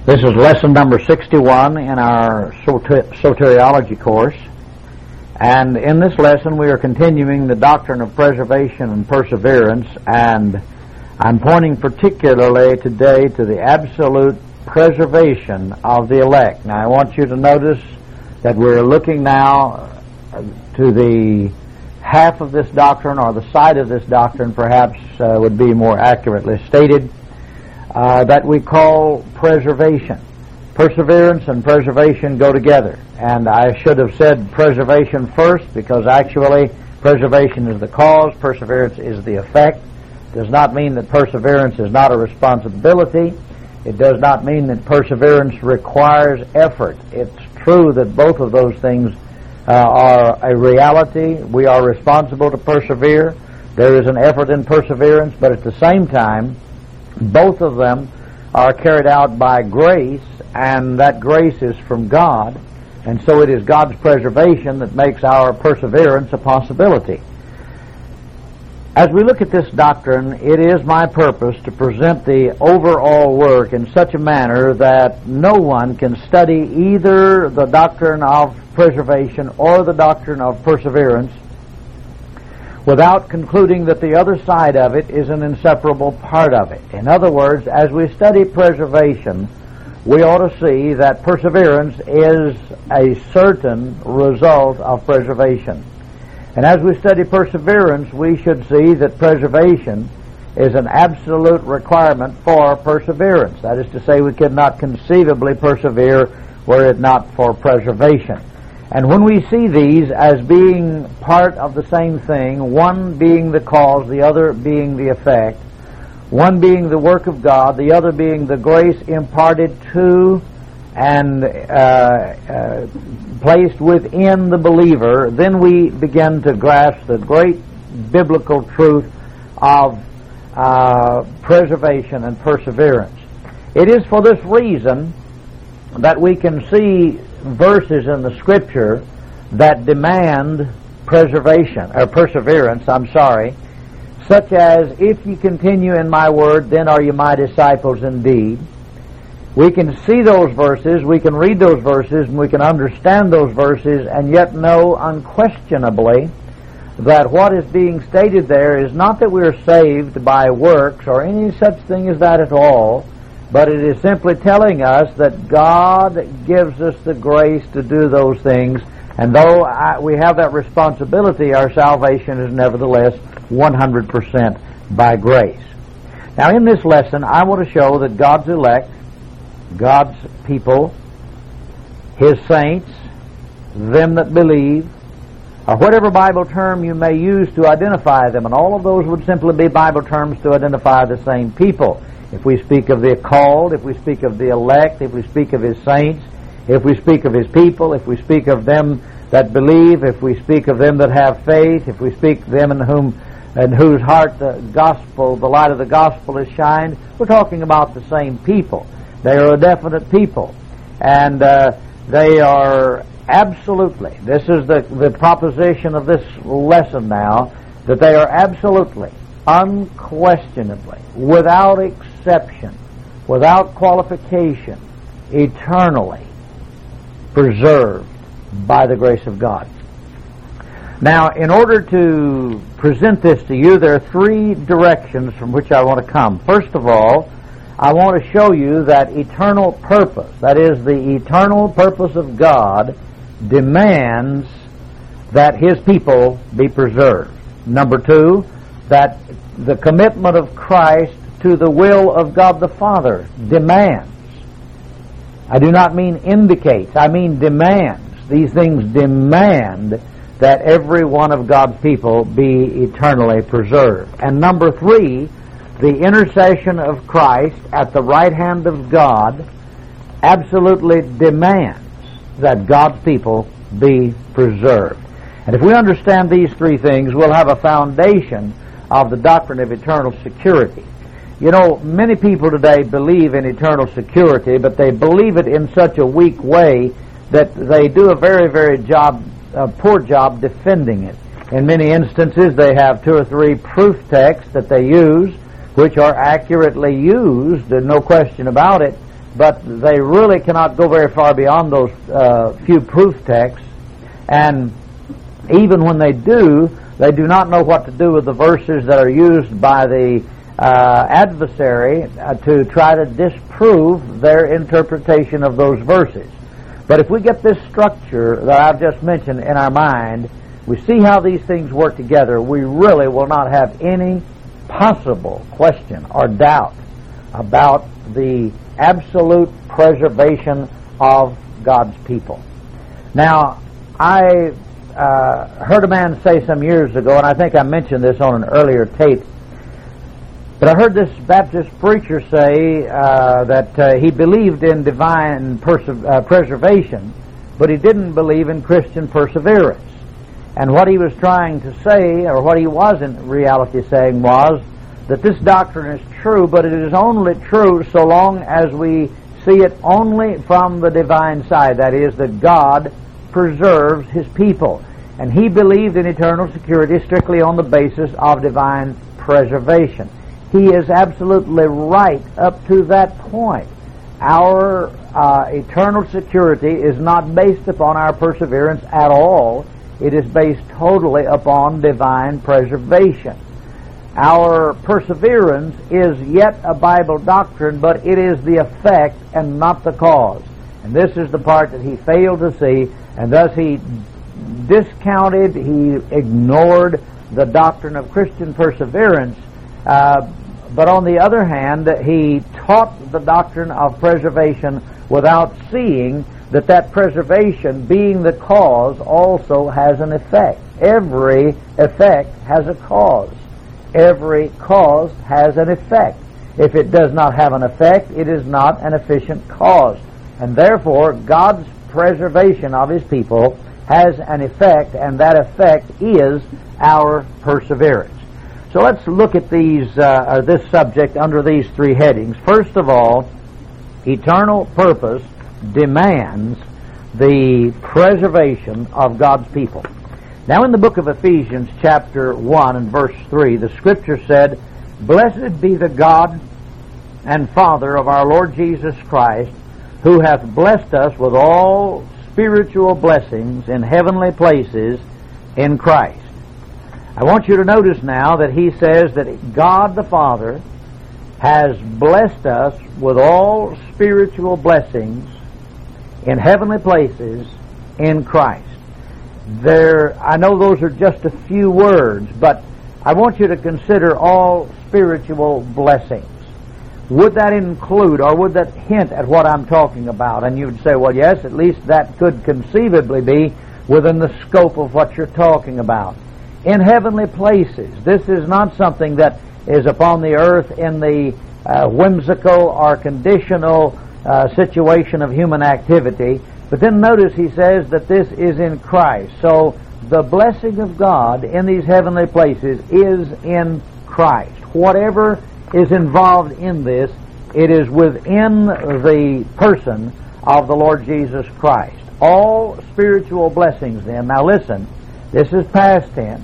This is lesson number 61 in our soteriology course, and in this lesson we are continuing the doctrine of preservation and perseverance, and I'm pointing particularly today to the absolute preservation of the elect. Now I want you to notice that we're looking now to the half of this doctrine, or the side of this doctrine perhaps would be more accurately stated, that we call preservation. Perseverance and preservation go together, and I should have said preservation first, because actually preservation is the cause, perseverance is the effect. It does not mean that perseverance is not a responsibility. It does not mean that perseverance requires effort. It's true that both of those things are a reality. We are responsible to persevere. There is an effort in perseverance, but at the same time, both of them are carried out by grace, and that grace is from God, and so it is God's preservation that makes our perseverance a possibility. As we look at this doctrine, it is my purpose to present the overall work in such a manner that no one can study either the doctrine of preservation or the doctrine of perseverance without concluding that the other side of it is an inseparable part of it. In other words, as we study preservation, we ought to see that perseverance is a certain result of preservation. And as we study perseverance, we should see that preservation is an absolute requirement for perseverance. That is to say, we could not conceivably persevere were it not for preservation. And when we see these as being part of the same thing, one being the cause, the other being the effect, one being the work of God, the other being the grace imparted to and placed within the believer, then we begin to grasp the great biblical truth of preservation and perseverance. It is for this reason that we can see verses in the Scripture that demand perseverance, such as, if you continue in my word, then are you my disciples indeed. We can see those verses, we can read those verses, and we can understand those verses, and yet know unquestionably that what is being stated there is not that we are saved by works or any such thing as that at all, but it is simply telling us that God gives us the grace to do those things, and though we have that responsibility, our salvation is nevertheless 100% by grace. Now in this lesson, I want to show that God's elect, God's people, His saints, them that believe, or whatever Bible term you may use to identify them, and all of those would simply be Bible terms to identify the same people. If we speak of the called, if we speak of the elect, if we speak of His saints, if we speak of His people, if we speak of them that believe, if we speak of them that have faith, if we speak of them in whose heart the gospel, the light of the gospel is shined, we're talking about the same people. They are a definite people, and they are absolutely, this is the proposition of this lesson now, that they are absolutely, unquestionably, without exception, without qualification, eternally preserved by the grace of God. Now, in order to present this to you, there are three directions from which I want to come. First of all, I want to show you that eternal purpose, that is, the eternal purpose of God, demands that His people be preserved. Number two, that the commitment of Christ to the will of God the Father demands. I do not mean indicates, I mean demands. These things demand that every one of God's people be eternally preserved. And number three, the intercession of Christ at the right hand of God absolutely demands that God's people be preserved. And if we understand these three things, we'll have a foundation of the doctrine of eternal security. You know, many people today believe in eternal security, but they believe it in such a weak way that they do a very, very poor job defending it. In many instances, they have 2 or 3 proof texts that they use, which are accurately used, no question about it, but they really cannot go very far beyond those few proof texts. And even when they do not know what to do with the verses that are used by the adversary to try to disprove their interpretation of those verses. But if we get this structure that I've just mentioned in our mind, we see how these things work together, we really will not have any possible question or doubt about the absolute preservation of God's people. Now, I heard a man say some years ago, and I think I mentioned this on an earlier tape, but I heard this Baptist preacher say that he believed in divine preservation, but he didn't believe in Christian perseverance. And what he was trying to say, or what he was in reality saying, was that this doctrine is true, but it is only true so long as we see it only from the divine side. That is, that God preserves His people. And he believed in eternal security strictly on the basis of divine preservation. He is absolutely right up to that point. Our eternal security is not based upon our perseverance at all. It is based totally upon divine preservation. Our perseverance is yet a Bible doctrine, but it is the effect and not the cause. And this is the part that he failed to see, and thus he discounted, he ignored the doctrine of Christian perseverance. But on the other hand, he taught the doctrine of preservation without seeing that preservation, being the cause, also has an effect. Every effect has a cause. Every cause has an effect. If it does not have an effect, it is not an efficient cause. And therefore, God's preservation of His people has an effect, and that effect is our perseverance. So let's look at this subject under these three headings. First of all, eternal purpose demands the preservation of God's people. Now, in the book of Ephesians, chapter 1 and verse 3, the Scripture said, "Blessed be the God and Father of our Lord Jesus Christ, who hath blessed us with all spiritual blessings in heavenly places in Christ." I want you to notice now that he says that God the Father has blessed us with all spiritual blessings in heavenly places in Christ. I know those are just a few words, but I want you to consider all spiritual blessings. Would that include, or would that hint at what I'm talking about? And you would say, well, yes, at least that could conceivably be within the scope of what you're talking about. In heavenly places, this is not something that is upon the earth in the whimsical or conditional situation of human activity. But then notice he says that this is in Christ. So the blessing of God in these heavenly places is in Christ. Whatever is involved in this, it is within the person of the Lord Jesus Christ. All spiritual blessings then. Now listen, this is past tense.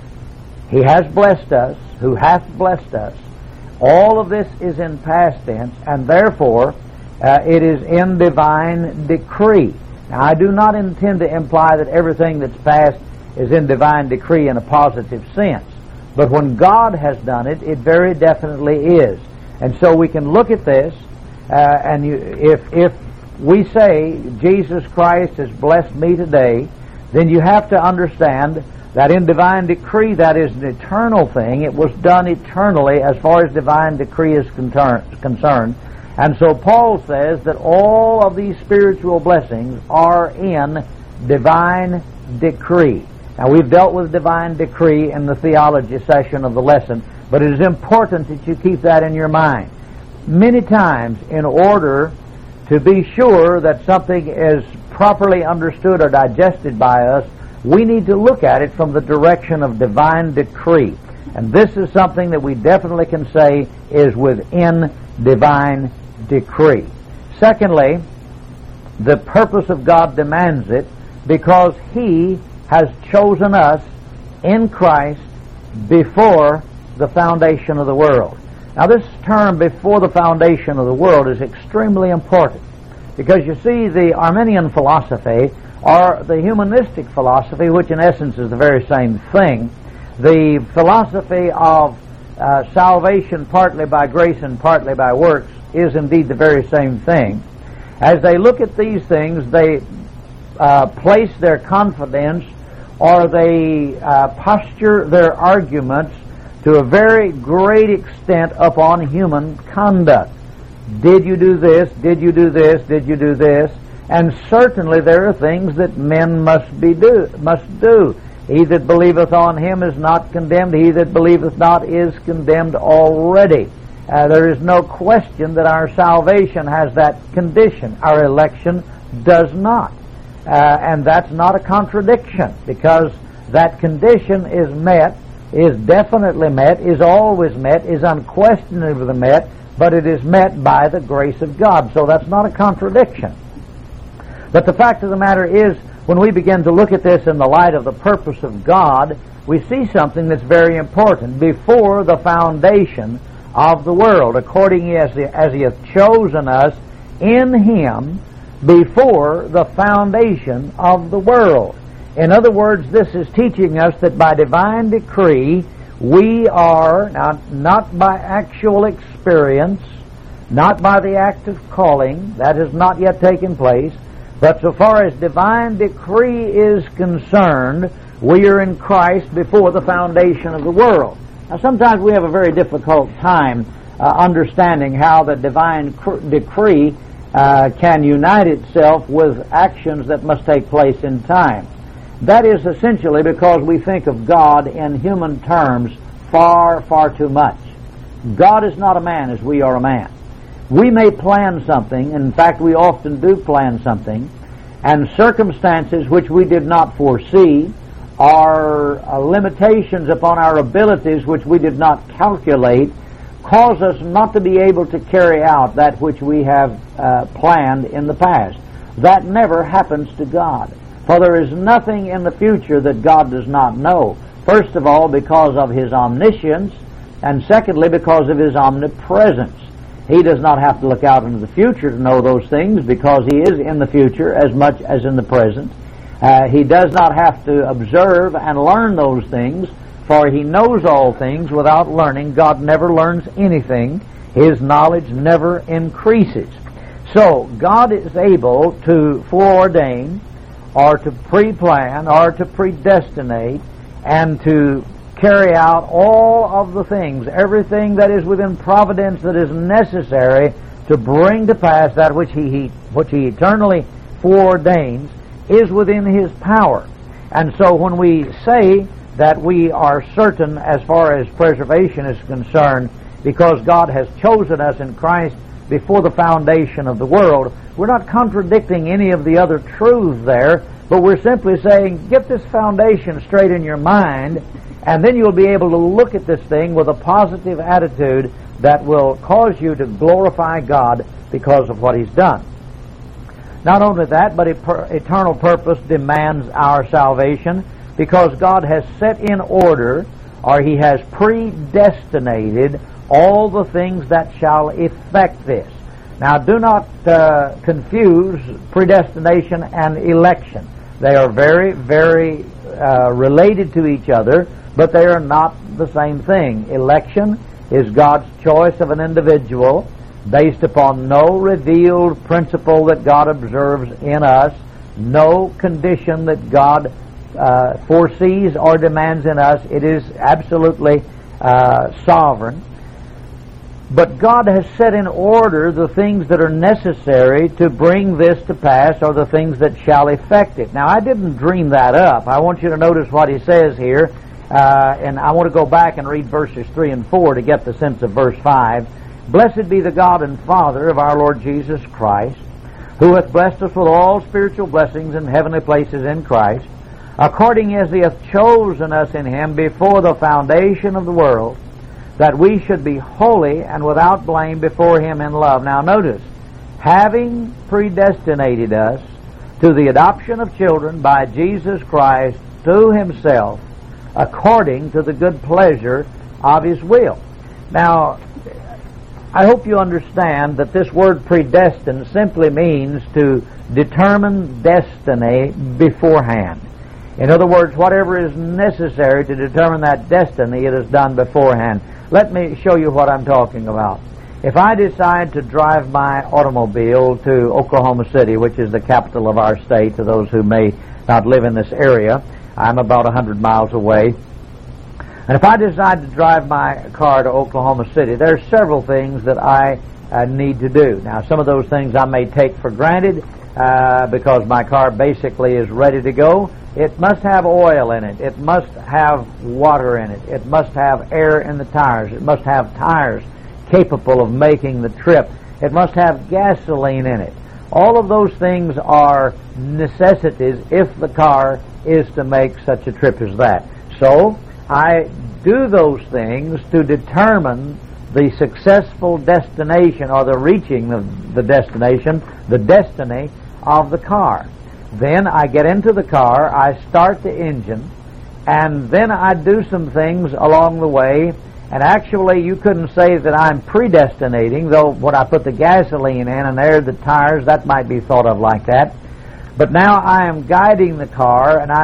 He has blessed us, who hath blessed us. All of this is in past tense, and therefore it is in divine decree. Now, I do not intend to imply that everything that's past is in divine decree in a positive sense. But when God has done it, it very definitely is. And so we can look at this, and if we say Jesus Christ has blessed me today, then you have to understand that in divine decree, that is an eternal thing. It was done eternally as far as divine decree is concerned. And so Paul says that all of these spiritual blessings are in divine decree. Now, we've dealt with divine decree in the theology session of the lesson, but it is important that you keep that in your mind. Many times, in order to be sure that something is properly understood or digested by us, we need to look at it from the direction of divine decree. And this is something that we definitely can say is within divine decree. Secondly, the purpose of God demands it because He has chosen us in Christ before the foundation of the world. Now this term, before the foundation of the world, is extremely important, because you see, the Arminian philosophy, or the humanistic philosophy, which in essence is the very same thing, the philosophy of salvation partly by grace and partly by works, is indeed the very same thing. As they look at these things, they place their confidence, or they posture their arguments to a very great extent upon human conduct. Did you do this? Did you do this? Did you do this? And certainly there are things that men must do. He that believeth on him is not condemned. He that believeth not is condemned already. There is no question that our salvation has that condition. Our election does not. And that's not a contradiction, because that condition is met, is definitely met, is always met, is unquestionably met, but it is met by the grace of God. So that's not a contradiction. But the fact of the matter is, when we begin to look at this in the light of the purpose of God, we see something that's very important. Before the foundation of the world, according as He hath chosen us in Him before the foundation of the world. In other words, this is teaching us that by divine decree, we are, now, not by actual experience, not by the act of calling, that has not yet taken place, but so far as divine decree is concerned, we are in Christ before the foundation of the world. Now, sometimes we have a very difficult time understanding how the divine decree can unite itself with actions that must take place in time. That is essentially because we think of God in human terms far, far too much. God is not a man as we are a man. We may plan something, in fact we often do plan something, and circumstances which we did not foresee, or limitations upon our abilities which we did not calculate, cause us not to be able to carry out that which we have planned in the past. That never happens to God. For there is nothing in the future that God does not know. First of all, because of His omniscience, and secondly, because of His omnipresence. He does not have to look out into the future to know those things, because He is in the future as much as in the present. He does not have to observe and learn those things, for He knows all things without learning. God never learns anything. His knowledge never increases. So, God is able to foreordain, or to pre-plan, or to predestinate, and to carry out all of the things, everything that is within providence that is necessary to bring to pass that which He eternally foreordains is within His power. And so when we say that we are certain as far as preservation is concerned, because God has chosen us in Christ before the foundation of the world, we're not contradicting any of the other truths there, but we're simply saying, get this foundation straight in your mind, and then you'll be able to look at this thing with a positive attitude that will cause you to glorify God because of what He's done. Not only that, but eternal purpose demands our salvation, because God has set in order, or He has predestinated all the things that shall effect this. Now, do not confuse predestination and election. They are very, very related to each other, but they are not the same thing. Election is God's choice of an individual based upon no revealed principle that God observes in us, no condition that God foresees or demands in us. It is absolutely sovereign. But God has set in order the things that are necessary to bring this to pass, or the things that shall effect it. Now, I didn't dream that up. I want you to notice what He says here, and I want to go back and read verses 3 and 4 to get the sense of verse 5. Blessed be the God and Father of our Lord Jesus Christ, who hath blessed us with all spiritual blessings in heavenly places in Christ, according as He hath chosen us in Him before the foundation of the world, that we should be holy and without blame before Him in love. Now notice, having predestinated us to the adoption of children by Jesus Christ to Himself, according to the good pleasure of His will. Now, I hope you understand that this word predestined simply means to determine destiny beforehand. In other words, whatever is necessary to determine that destiny, it is done beforehand. Let me show you what I'm talking about. If I decide to drive my automobile to Oklahoma City, which is the capital of our state, to those who may not live in this area, I'm about 100 miles away. And if I decide to drive my car to Oklahoma City, there are several things that I need to do. Now, some of those things I may take for granted because my car basically is ready to go. It must have oil in it. It must have water in it. It must have air in the tires. It must have tires capable of making the trip. It must have gasoline in it. All of those things are necessities if the car is to make such a trip as that. So, I do those things to determine the successful destination or the reaching of the destination, the destiny of the car. Then I get into the car, I start the engine, and then I do some things along the way. And actually, you couldn't say that I'm predestinating, though when I put the gasoline in and air the tires, that might be thought of like that. But now I am guiding the car, and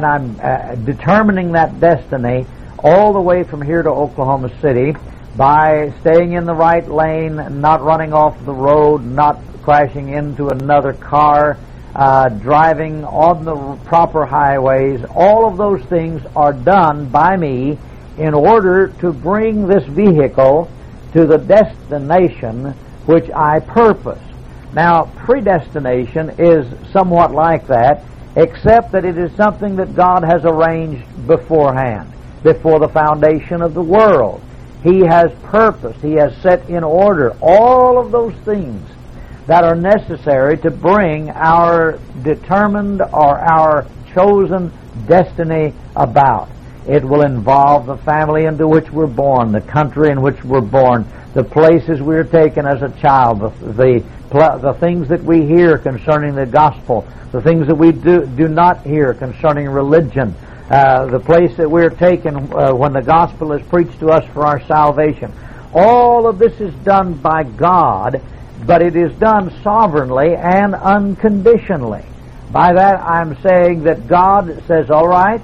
I'm determining that destiny all the way from here to Oklahoma City by staying in the right lane, not running off the road, not crashing into another car, driving on the proper highways. All of those things are done by me in order to bring this vehicle to the destination which I purpose. Now, predestination is somewhat like that, except that it is something that God has arranged beforehand, before the foundation of the world. He has purposed, He has set in order all of those things that are necessary to bring our determined or our chosen destiny about. It will involve the family into which we're born, the country in which we're born, the places we're taken as a child, the things that we hear concerning the gospel, the things that we do not hear concerning religion, the place that we're taken when the gospel is preached to us for our salvation. All of this is done by God, but it is done sovereignly and unconditionally. By that I'm saying that God says, all right,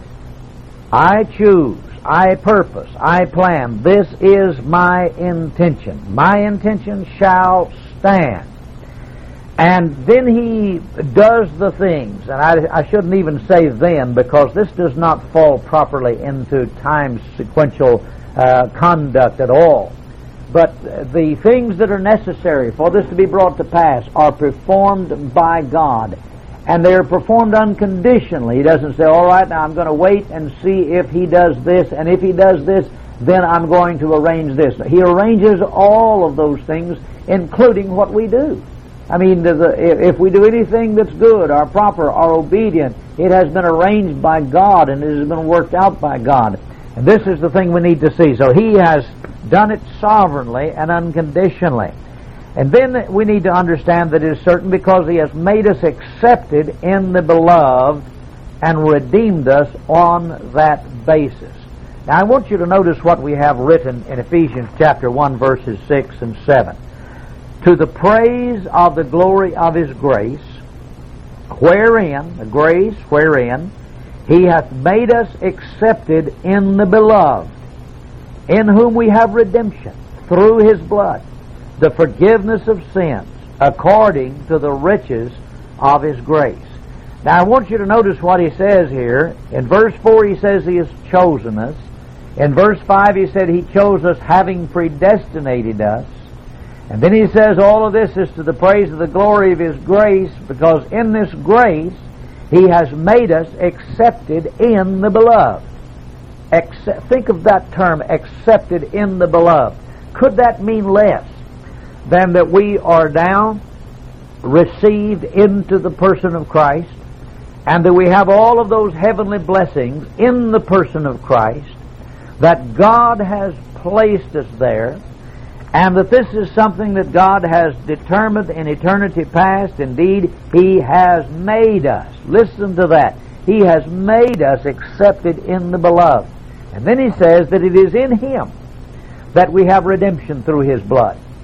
I choose, I purpose, I plan. This is my intention. My intention shall stand. And then He does the things, and I shouldn't even say then, because this does not fall properly into time sequential conduct at all. But the things that are necessary for this to be brought to pass are performed by God. And they're performed unconditionally. He doesn't say, all right, now I'm going to wait and see if He does this, and if He does this, then I'm going to arrange this. He arranges all of those things, including what we do. I mean, if we do anything that's good or proper or obedient, it has been arranged by God and it has been worked out by God. And this is the thing we need to see. So He has done it sovereignly and unconditionally. And then we need to understand that it is certain because He has made us accepted in the Beloved and redeemed us on that basis. Now I want you to notice what we have written in Ephesians chapter 1 verses 6 and 7. To the praise of the glory of His grace, wherein He hath made us accepted in the Beloved, in whom we have redemption through His blood, the forgiveness of sins, according to the riches of His grace. Now I want you to notice what he says here. In verse 4 he says He has chosen us. In verse 5 he said He chose us having predestinated us. And then he says all of this is to the praise of the glory of His grace, because in this grace He has made us accepted in the Beloved. Think of that term, accepted in the Beloved. Could that mean less than that we are now received into the person of Christ, and that we have all of those heavenly blessings in the person of Christ, that God has placed us there, and that this is something that God has determined in eternity past? Indeed, He has made us. Listen to that. He has made us accepted in the Beloved. And then he says that it is in Him that we have redemption through His blood.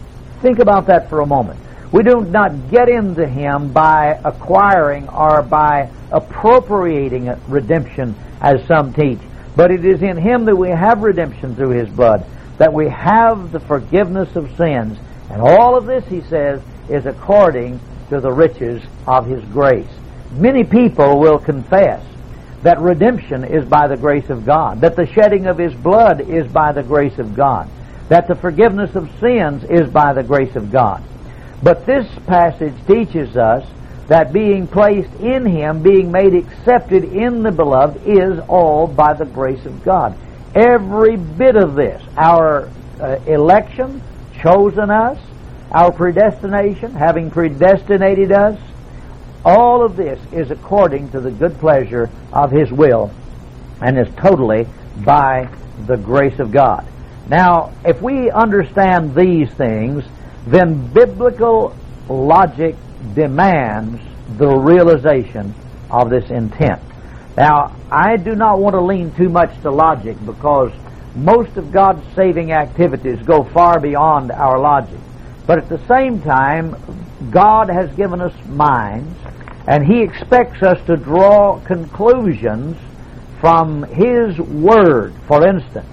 Think about that for a moment. We do not get into Him by acquiring or by appropriating redemption, as some teach. But it is in Him that we have redemption through His blood, that we have the forgiveness of sins. And all of this, he says, is according to the riches of His grace. Many people will confess that redemption is by the grace of God, that the shedding of His blood is by the grace of God, that the forgiveness of sins is by the grace of God. But this passage teaches us that being placed in Him, being made accepted in the Beloved, is all by the grace of God. Every bit of this, our election, chosen us, our predestination, having predestinated us, all of this is according to the good pleasure of His will and is totally by the grace of God. Now, if we understand these things, then biblical logic demands the realization of this intent. Now, I do not want to lean too much to logic, because most of God's saving activities go far beyond our logic. But at the same time, God has given us minds, and He expects us to draw conclusions from His Word. For instance,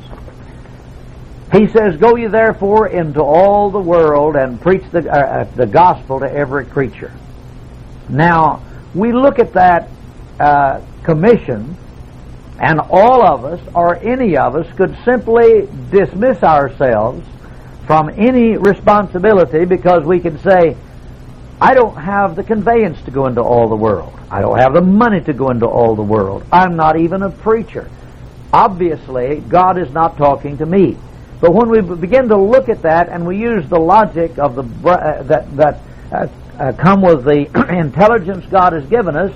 He says, "Go ye therefore into all the world and preach the gospel to every creature." Now, we look at that commission, and all of us, or any of us, could simply dismiss ourselves from any responsibility, because we can say, I don't have the conveyance to go into all the world. I don't have the money to go into all the world. I'm not even a preacher. Obviously, God is not talking to me. But when we begin to look at that, and we use the logic of that come with the intelligence God has given us,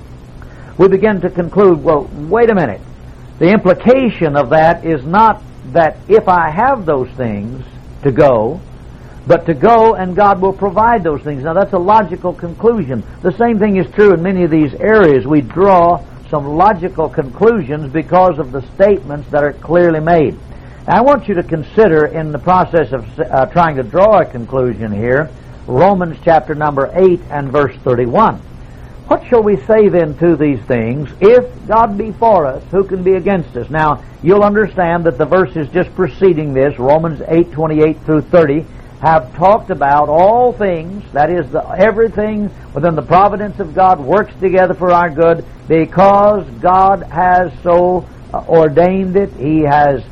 we begin to conclude, well, wait a minute. The implication of that is not that if I have those things to go, but to go and God will provide those things. Now, that's a logical conclusion. The same thing is true in many of these areas. We draw some logical conclusions because of the statements that are clearly made. Now, I want you to consider, in the process of trying to draw a conclusion here, Romans chapter number 8 and verse 31. What shall we say then to these things? If God be for us, who can be against us? Now, you'll understand that the verses just preceding this, Romans 8:28 through 30, have talked about all things, that is, everything within the providence of God works together for our good, because God has so ordained it. He has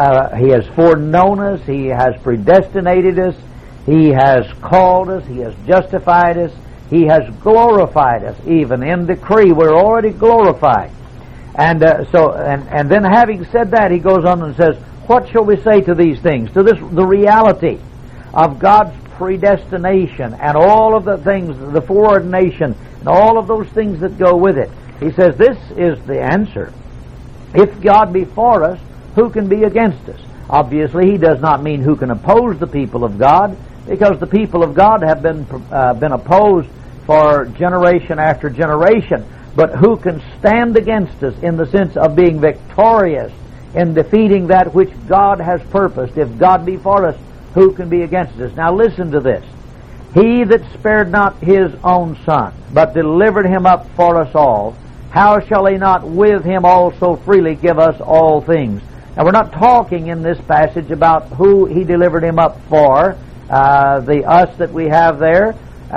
foreknown us. He has predestinated us. He has called us. He has justified us. He has glorified us. Even in decree, we're already glorified. And then having said that, he goes on and says, what shall we say to these things? To the reality of God's predestination and all of the things, the foreordination, and all of those things that go with it. He says this is the answer. If God be for us, who can be against us? Obviously, he does not mean who can oppose the people of God, because the people of God have been opposed for generation after generation. But who can stand against us in the sense of being victorious in defeating that which God has purposed? If God be for us, who can be against us? Now listen to this. He that spared not his own Son, but delivered him up for us all, how shall he not with him also freely give us all things? Now we're not talking in this passage about who he delivered him up for, the us that we have there.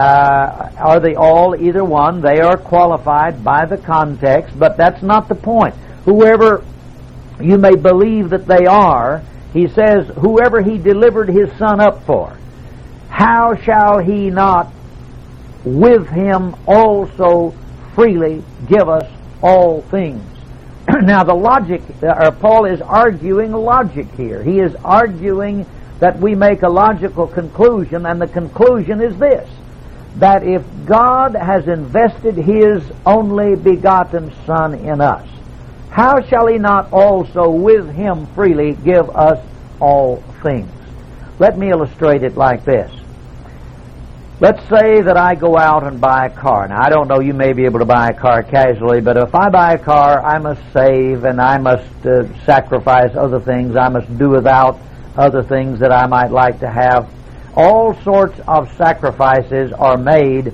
Are they all either one? They are qualified by the context, but that's not the point. Whoever you may believe that they are, he says, whoever he delivered his Son up for, how shall he not with him also freely give us all things? Now the logic, Paul is arguing logic here. He is arguing that we make a logical conclusion, and the conclusion is this: that if God has invested his only begotten Son in us, how shall he not also with him freely give us all things? Let me illustrate it like this. Let's say that I go out and buy a car. Now, I don't know, you may be able to buy a car casually, but if I buy a car, I must save and I must sacrifice other things. I must do without other things that I might like to have. All sorts of sacrifices are made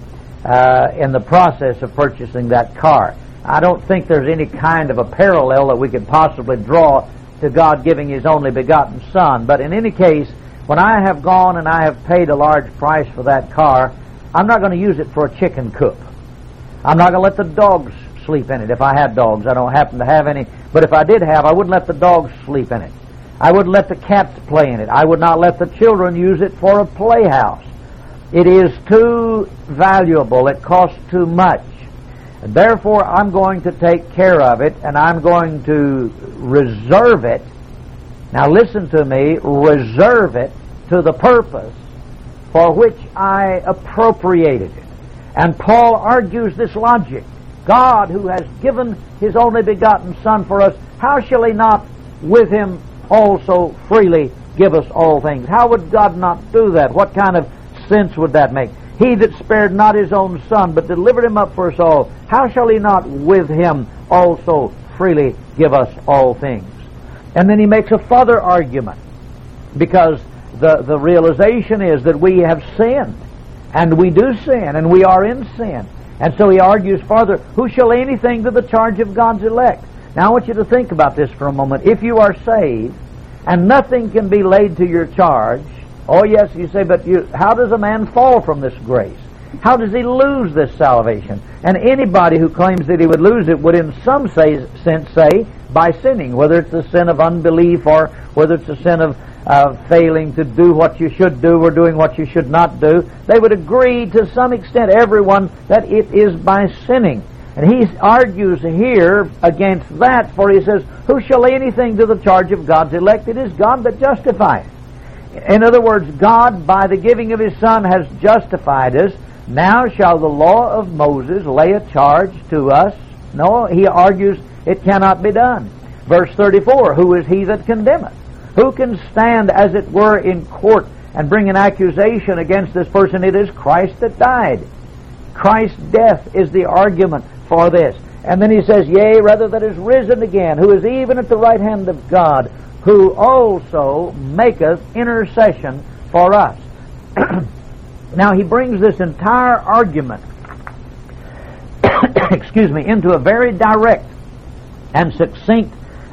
in the process of purchasing that car. I don't think there's any kind of a parallel that we could possibly draw to God giving His only begotten Son. But in any case, when I have gone and I have paid a large price for that car, I'm not going to use it for a chicken coop. I'm not going to let the dogs sleep in it if I had dogs. I don't happen to have any. But if I did have, I wouldn't let the dogs sleep in it. I wouldn't let the cats play in it. I would not let the children use it for a playhouse. It is too valuable. It costs too much. And therefore, I'm going to take care of it, and I'm going to reserve it. Now listen to me. Reserve it to the purpose for which I appropriated it. And Paul argues this logic. God, who has given His only begotten Son for us, how shall He not with Him also freely give us all things? How would God not do that? What kind of sense would that make? He that spared not His own Son, but delivered Him up for us all, how shall He not with Him also freely give us all things? And then he makes a further argument, because the realization is that we have sinned, and we do sin, and we are in sin. And so he argues further, who shall lay anything to the charge of God's elect? Now I want you to think about this for a moment. If you are saved, and nothing can be laid to your charge, oh yes, you say, but how does a man fall from this grace? How does he lose this salvation? And anybody who claims that he would lose it would in some sense say, by sinning, whether it's a sin of unbelief or whether it's a sin of failing to do what you should do or doing what you should not do. They would agree to some extent, everyone, that it is by sinning. And he argues here against that, for he says, who shall lay anything to the charge of God's elect? It is God that justifies. In other words, God, by the giving of His Son, has justified us. Now shall the law of Moses lay a charge to us? No, he argues it cannot be done. Verse 34, who is he that condemneth? Who can stand, as it were, in court and bring an accusation against this person? It is Christ that died. Christ's death is the argument for this. And then he says, yea, rather that is risen again, who is even at the right hand of God, who also maketh intercession for us. Now he brings this entire argument into a very direct and succinct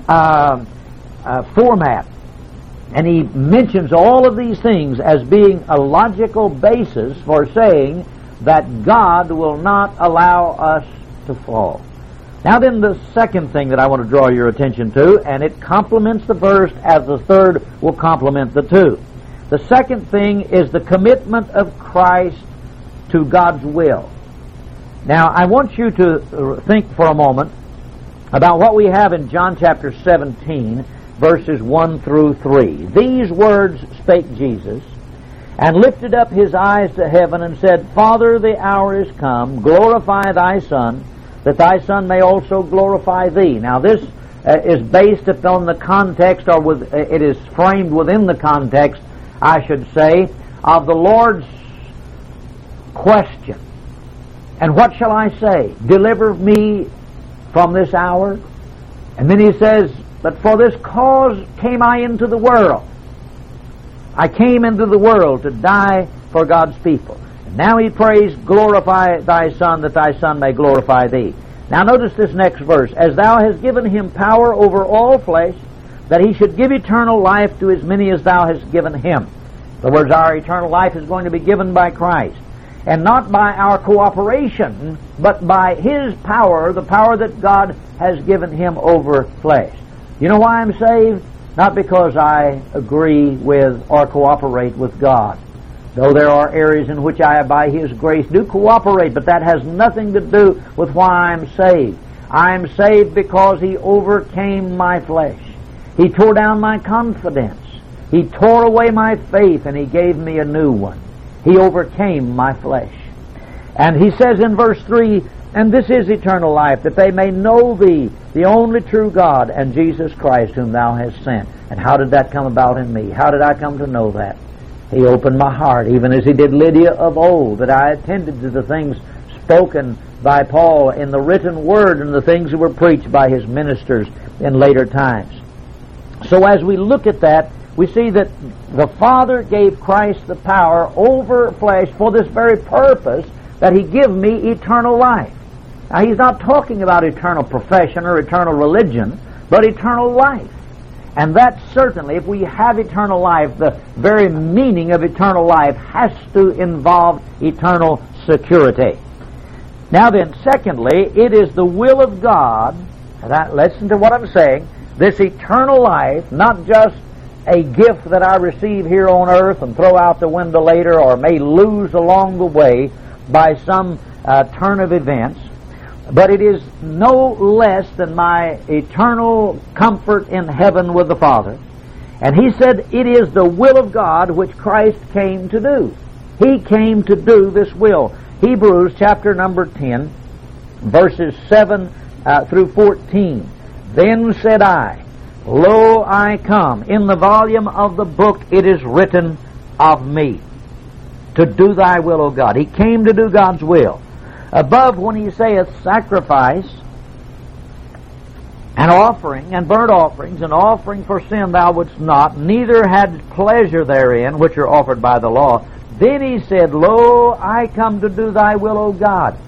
format. And he mentions all of these things as being a logical basis for saying that God will not allow us to fall. Now then, the second thing that I want to draw your attention to, and it complements the first as the third will complement the two. The second thing is the commitment of Christ to God's will. Now, I want you to think for a moment about what we have in John chapter 17, verses 1 through 3. These words spake Jesus, and lifted up His eyes to heaven, and said, Father, the hour is come, glorify Thy Son, that Thy Son may also glorify Thee. Now this is based upon the context, or it is framed within the context, I should say, of the Lord's question. And what shall I say? Deliver me from this hour? And then He says, but for this cause came I into the world. I came into the world to die for God's people. And now He prays, glorify Thy Son, that Thy Son may glorify Thee. Now notice this next verse. As Thou hast given Him power over all flesh, that He should give eternal life to as many as Thou hast given Him. In other words, our eternal life is going to be given by Christ. And not by our cooperation, but by His power, the power that God has given Him over flesh. You know why I'm saved? Not because I agree with or cooperate with God. Though there are areas in which I, by His grace, do cooperate, but that has nothing to do with why I'm saved. I'm saved because He overcame my flesh. He tore down my confidence. He tore away my faith, and He gave me a new one. He overcame my flesh. And He says in verse 3, and this is eternal life, that they may know Thee, the only true God, and Jesus Christ, whom Thou hast sent. And how did that come about in me? How did I come to know that? He opened my heart, even as He did Lydia of old, that I attended to the things spoken by Paul in the written word and the things that were preached by his ministers in later times. So as we look at that, we see that the Father gave Christ the power over flesh for this very purpose, that He give me eternal life. Now, He's not talking about eternal profession or eternal religion, but eternal life. And that certainly, if we have eternal life, the very meaning of eternal life has to involve eternal security. Now then, secondly, it is the will of God, listen to what I'm saying, this eternal life, not just a gift that I receive here on earth and throw out the window later or may lose along the way by some turn of events, but it is no less than my eternal comfort in heaven with the Father. And he said it is the will of God which Christ came to do. He came to do this will. Hebrews chapter number 10, verses 7 through 14. Then said I, Lo, I come. In the volume of the book it is written of me, to do thy will, O God. He came to do God's will. Above, when he saith sacrifice and offering and burnt offerings and offering for sin thou wouldst not, neither had pleasure therein, which are offered by the law. Then he said, Lo, I come to do thy will, O God.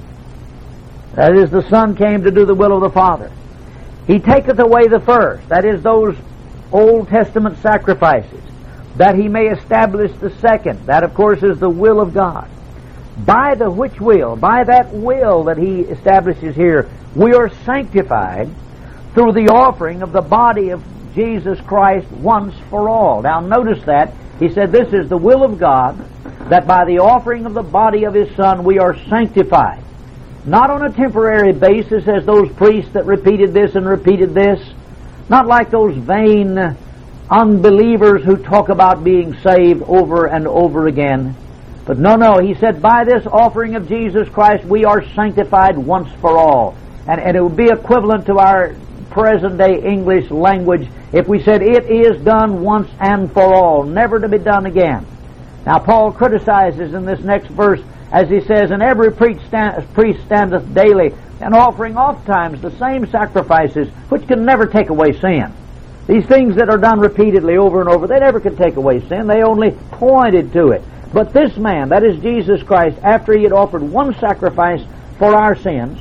That is, the Son came to do the will of the Father. He taketh away the first, that is, those Old Testament sacrifices, that he may establish the second. That, of course, is the will of God. By the which will, by that will that he establishes here, we are sanctified through the offering of the body of Jesus Christ once for all. Now notice that. He said this is the will of God, that by the offering of the body of His Son we are sanctified. Not on a temporary basis as those priests that repeated this and repeated this. Not like those vain unbelievers who talk about being saved over and over again. But no, he said, by this offering of Jesus Christ, we are sanctified once for all. And it would be equivalent to our present-day English language if we said, it is done once and for all, never to be done again. Now, Paul criticizes in this next verse, as he says, and every priest standeth daily, and offering oft times the same sacrifices, which can never take away sin. These things that are done repeatedly over and over, they never could take away sin. They only pointed to it. But this man, that is Jesus Christ, after he had offered one sacrifice for our sins,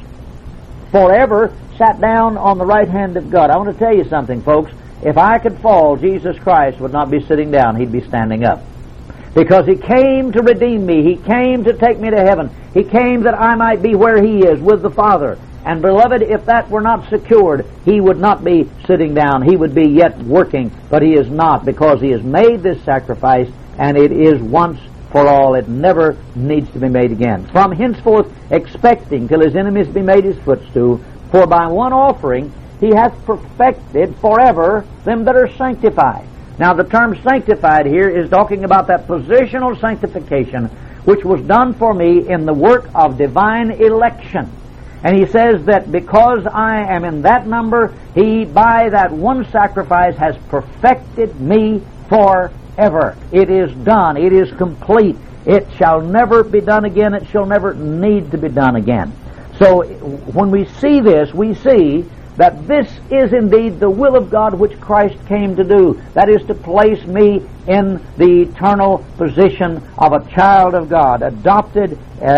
forever sat down on the right hand of God. I want to tell you something, folks. If I could fall, Jesus Christ would not be sitting down. He'd be standing up. Because He came to redeem me. He came to take me to heaven. He came that I might be where He is, with the Father. And beloved, if that were not secured, He would not be sitting down. He would be yet working, but He is not, because He has made this sacrifice, and it is once for all. It never needs to be made again. From henceforth expecting till His enemies be made His footstool, for by one offering He hath perfected forever them that are sanctified. Now the term sanctified here is talking about that positional sanctification which was done for me in the work of divine election. And he says that because I am in that number, He, by that one sacrifice, has perfected me forever. It is done. It is complete. It shall never be done again. It shall never need to be done again. So when we see this, we see that this is indeed the will of God which Christ came to do. That is to place me in the eternal position of a child of God, adopted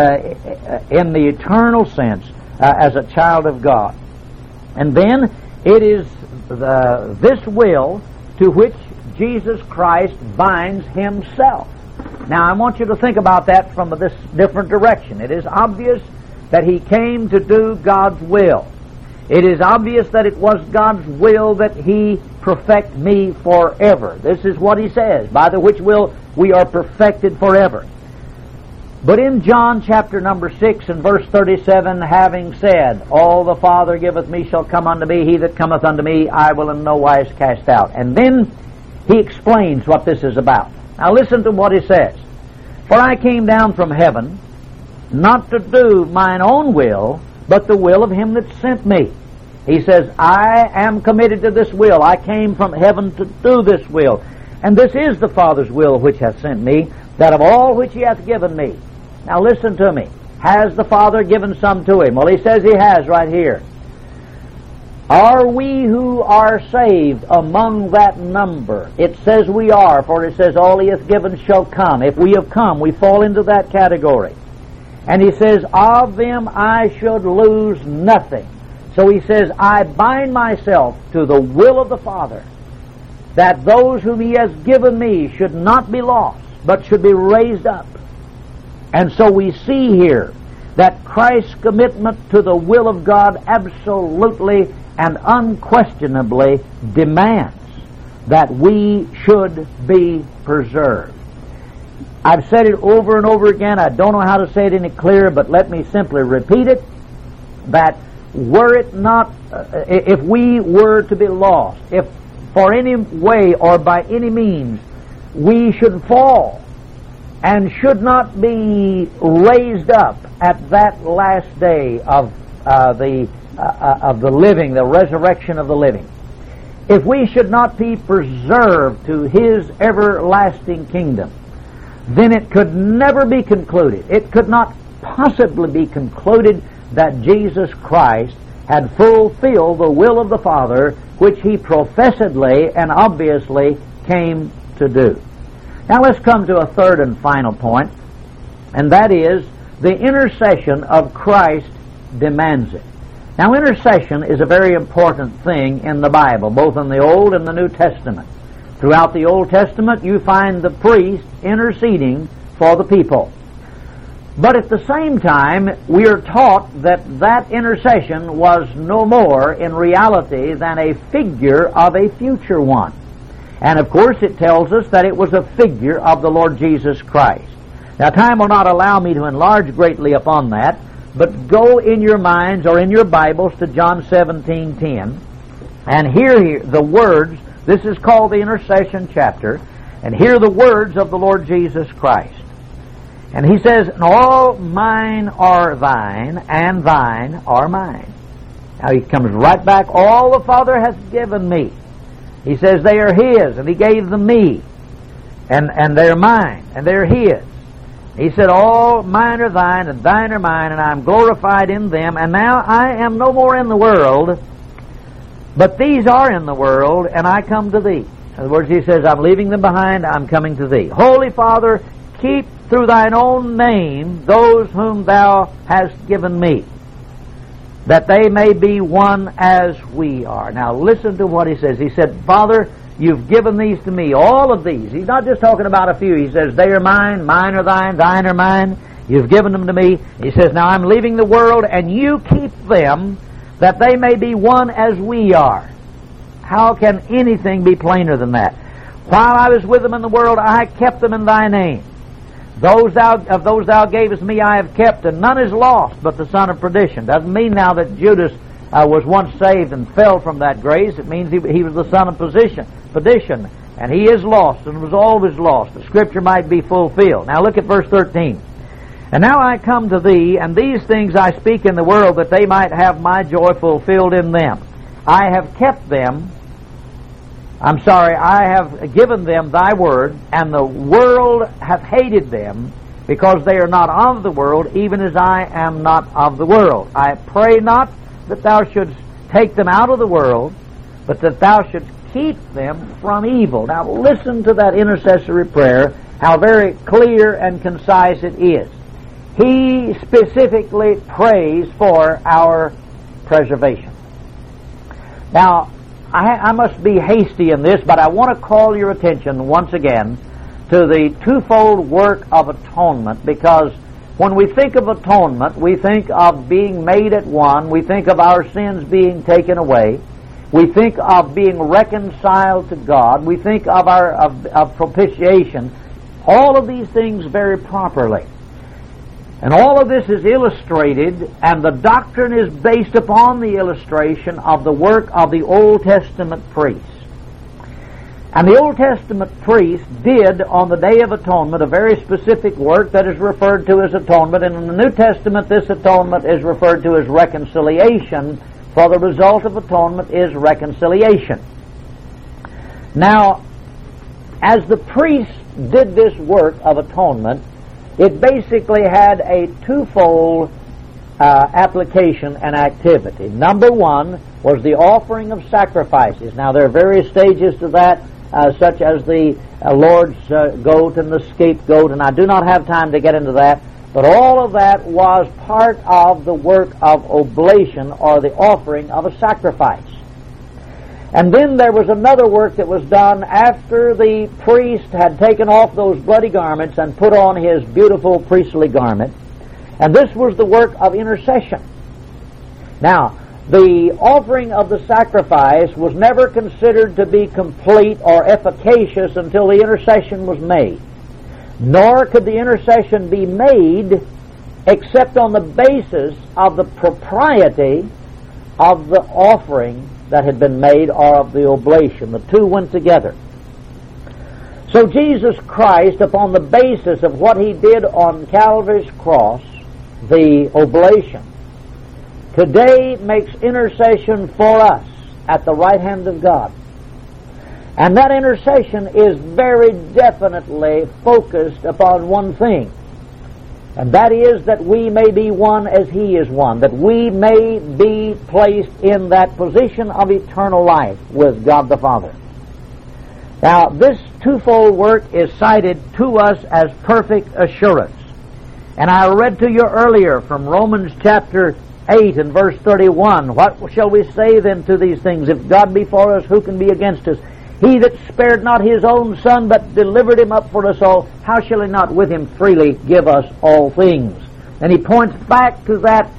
in the eternal sense as a child of God. And then it is this will to which Jesus Christ binds Himself. Now I want you to think about that from this different direction. It is obvious that He came to do God's will. It is obvious that it was God's will that He perfect me forever. This is what He says, by the which will we are perfected forever. But in John chapter number 6 and verse 37, having said, All the Father giveth me shall come unto me, he that cometh unto me I will in no wise cast out. And then He explains what this is about. Now listen to what He says. For I came down from heaven, not to do mine own will, but the will of Him that sent me. He says, I am committed to this will. I came from heaven to do this will. And this is the Father's will which hath sent me, that of all which He hath given me. Now listen to me. Has the Father given some to Him? Well, He says He has right here. Are we who are saved among that number? It says we are, for it says, all He hath given shall come. If we have come, we fall into that category. And He says, of them I should lose nothing. So He says, I bind myself to the will of the Father, that those whom He has given me should not be lost, but should be raised up. And so we see here that Christ's commitment to the will of God absolutely and unquestionably demands that we should be preserved. I've said it over and over again. I don't know how to say it any clearer, but let me simply repeat it, that were it not, if we were to be lost, if for any way or by any means we should fall and should not be raised up at that last day of the living, the resurrection of the living, if we should not be preserved to His everlasting kingdom, then it could never be concluded. It could not possibly be concluded that Jesus Christ had fulfilled the will of the Father, which He professedly and obviously came to do. Now let's come to a third and final point, and that is the intercession of Christ demands it. Now intercession is a very important thing in the Bible, both in the Old and the New Testament. Throughout the Old Testament, you find the priest interceding for the people. But at the same time, we are taught that that intercession was no more in reality than a figure of a future one. And of course, it tells us that it was a figure of the Lord Jesus Christ. Now, time will not allow me to enlarge greatly upon that, but go in your minds or in your Bibles to John 17:10 and hear the words. This is called the intercession chapter, and hear the words of the Lord Jesus Christ. And He says, all mine are thine, and thine are mine. Now He comes right back, all the Father hath given me. He says they are His, and He gave them me, and they're mine, and they're His. He said, all mine are thine, and thine are mine, and I am glorified in them, and now I am no more in the world, but these are in the world, and I come to thee. In other words, He says, I'm leaving them behind, I'm coming to thee. Holy Father, keep through thine own name those whom thou hast given me, that they may be one as we are. Now listen to what He says. He said, Father, you've given these to me, all of these. He's not just talking about a few. He says, they are mine, mine are thine, thine are mine. You've given them to me. He says, now I'm leaving the world, and you keep them, that they may be one as we are. How can anything be plainer than that? While I was with them in the world, I kept them in thy name. Those thou gavest me I have kept, and none is lost but the son of perdition. Doesn't mean now that Judas was once saved and fell from that grace. It means he was the son of perdition, and he is lost and was always lost. The Scripture might be fulfilled. Now look at verse 13. And now I come to thee, and these things I speak in the world, that they might have my joy fulfilled in them. I have kept them, I have given them thy word, and the world hath hated them, because they are not of the world, even as I am not of the world. I pray not that thou shouldst take them out of the world, but that thou shouldst keep them from evil. Now listen to that intercessory prayer, how very clear and concise it is. He specifically prays for our preservation. Now, I must be hasty in this, but I want to call your attention once again to the twofold work of atonement, because when we think of atonement, we think of being made at one, we think of our sins being taken away, we think of being reconciled to God, we think of propitiation, all of these things very properly. And all of this is illustrated, and the doctrine is based upon the illustration of the work of the Old Testament priests. And the Old Testament priests did, on the Day of Atonement, a very specific work that is referred to as atonement, and in the New Testament this atonement is referred to as reconciliation, for the result of atonement is reconciliation. Now, as the priests did this work of atonement, it basically had a twofold application and activity. Number one, was the offering of sacrifices. Now, there are various stages to that, such as the Lord's goat and the scapegoat, and I do not have time to get into that, but all of that was part of the work of oblation, or the offering of a sacrifice. And then there was another work that was done after the priest had taken off those bloody garments and put on his beautiful priestly garment, and this was the work of intercession. Now, the offering of the sacrifice was never considered to be complete or efficacious until the intercession was made. Nor could the intercession be made except on the basis of the propriety of the offering that had been made, or of the oblation. The two went together. So Jesus Christ, upon the basis of what He did on Calvary's cross, the oblation, today makes intercession for us at the right hand of God. And that intercession is very definitely focused upon one thing, and that is that we may be one as He is one, that we may be placed in that position of eternal life with God the Father. Now, this twofold work is cited to us as perfect assurance. And I read to you earlier from Romans chapter 8 and verse 31, what shall we say then to these things? If God be for us, who can be against us? He that spared not His own Son, but delivered Him up for us all, how shall He not with Him freely give us all things? And He points back to that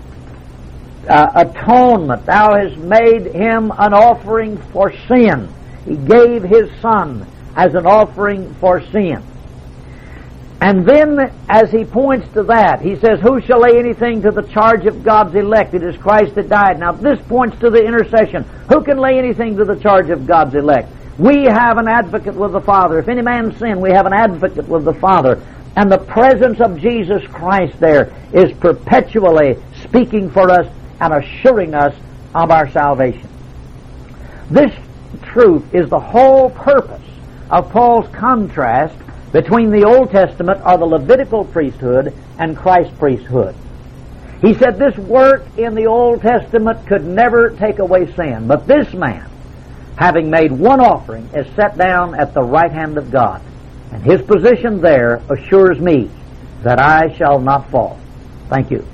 atonement. Thou hast made Him an offering for sin. He gave His Son as an offering for sin. And then, as He points to that, He says, who shall lay anything to the charge of God's elect? It is Christ that died. Now, this points to the intercession. Who can lay anything to the charge of God's elect? We have an advocate with the Father. If any man sin, we have an advocate with the Father. And the presence of Jesus Christ there is perpetually speaking for us and assuring us of our salvation. This truth is the whole purpose of Paul's contrast between the Old Testament, or the Levitical priesthood, and Christ's priesthood. He said this work in the Old Testament could never take away sin, but this man, having made one offering, is set down at the right hand of God, and his position there assures me that I shall not fall. Thank you.